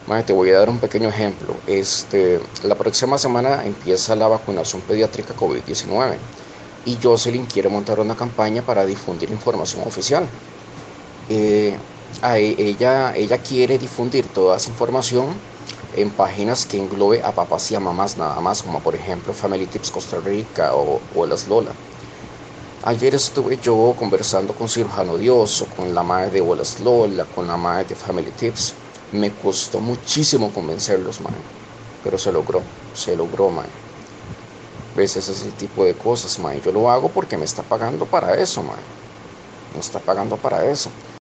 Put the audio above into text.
Mae, te voy a dar un pequeño ejemplo. La próxima semana empieza la vacunación pediátrica COVID-19 y Jocelyn quiere montar una campaña para difundir información oficial. Eh, ella quiere difundir toda esa información en páginas que englobe a papás y a mamás nada más, como por ejemplo Family Tips Costa Rica o Las Lola. Ayer estuve yo conversando con Cirujano Dioso, con la madre de Bolas Lola, con la madre de Family Tips. Me costó muchísimo convencerlos, man. Pero se logró, man. ¿Ves? Ese es el tipo de cosas, man. Yo lo hago porque me está pagando para eso, man. Me está pagando para eso.